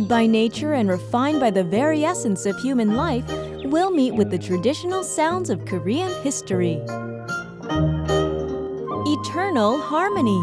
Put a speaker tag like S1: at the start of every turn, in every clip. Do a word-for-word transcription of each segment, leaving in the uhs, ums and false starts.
S1: Made by nature and refined by the very essence of human life, we'll meet with the traditional sounds of Korean history. Eternal harmony.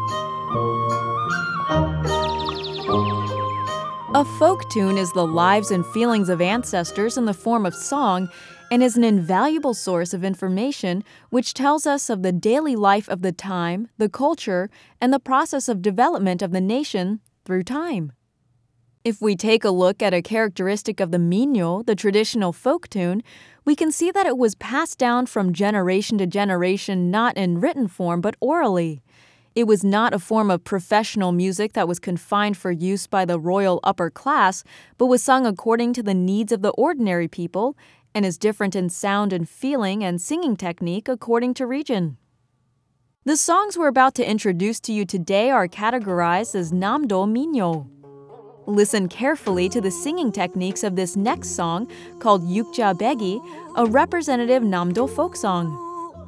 S1: A folk tune is the lives and feelings of ancestors in the form of song and is an invaluable source of information which tells us of the daily life of the time, the culture, and the process of development of the nation through time. If we take a look at a characteristic of the minyo, the traditional folk tune, we can see that it was passed down from generation to generation not in written form but orally. It was not a form of professional music that was confined for use by the royal upper class, but was sung according to the needs of the ordinary people and is different in sound and feeling and singing technique according to region. The songs we're about to introduce to you today are categorized as Namdo Minyo. Listen carefully to the singing techniques of this next song called Yukja Begi, a representative Namdo folk song.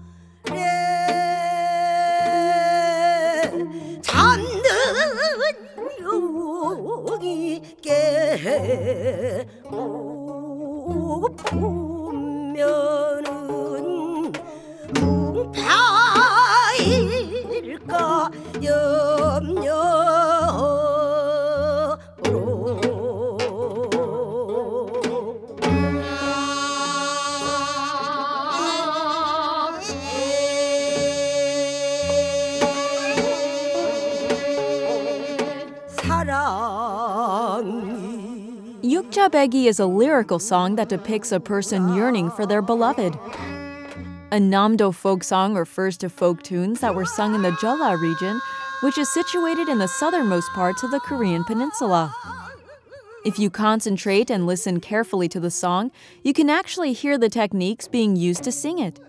S1: Yukja Begi is a lyrical song that depicts a person yearning for their beloved. A Namdo folk song refers to folk tunes that were sung in the Jeolla region, which is situated in the southernmost parts of the Korean peninsula. If you concentrate and listen carefully to the song, you can actually hear the techniques being used to sing it.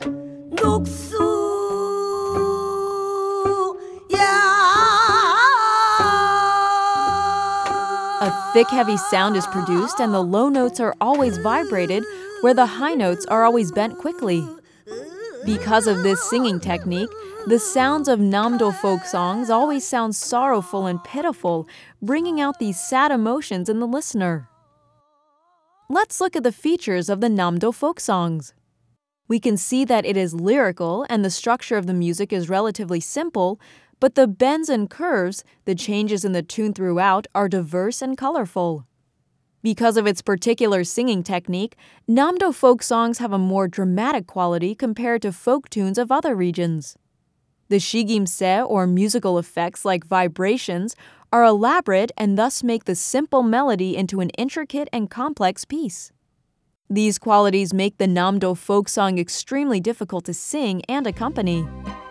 S1: A thick, heavy sound is produced and the low notes are always vibrated, where the high notes are always bent quickly. Because of this singing technique, the sounds of Namdo folk songs always sound sorrowful and pitiful, bringing out these sad emotions in the listener. Let's look at the features of the Namdo folk songs. We can see that it is lyrical and the structure of the music is relatively simple, but the bends and curves, the changes in the tune throughout, are diverse and colorful. Because of its particular singing technique, Namdo folk songs have a more dramatic quality compared to folk tunes of other regions. The shigimse, or musical effects like vibrations, are elaborate and thus make the simple melody into an intricate and complex piece. These qualities make the Namdo folk song extremely difficult to sing and accompany.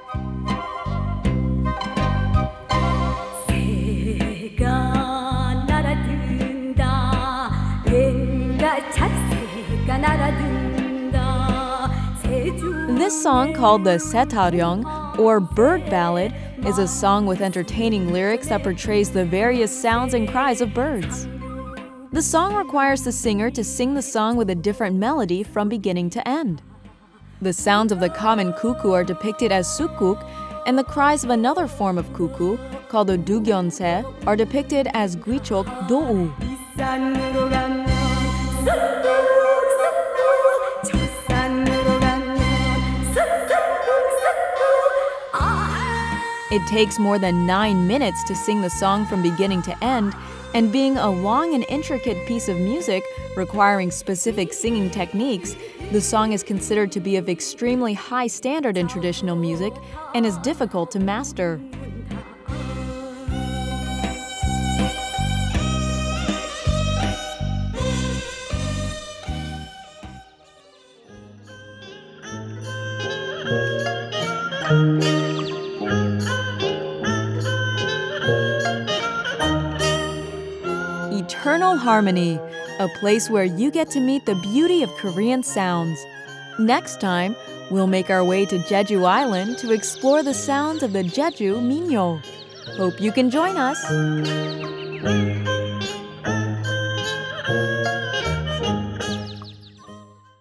S1: This song, called the Setaryong, or bird ballad, is a song with entertaining lyrics that portrays the various sounds and cries of birds. The song requires the singer to sing the song with a different melody from beginning to end. The sounds of the common cuckoo are depicted as sukuk, and the cries of another form of cuckoo, called the dugyonse, are depicted as gwichok do'u. It takes more than nine minutes to sing the song from beginning to end, and being a long and intricate piece of music requiring specific singing techniques, the song is considered to be of extremely high standard in traditional music and is difficult to master. Eternal Harmony, a place where you get to meet the beauty of Korean sounds. Next time, we'll make our way to Jeju Island to explore the sounds of the Jeju Minyo. Hope you can join us!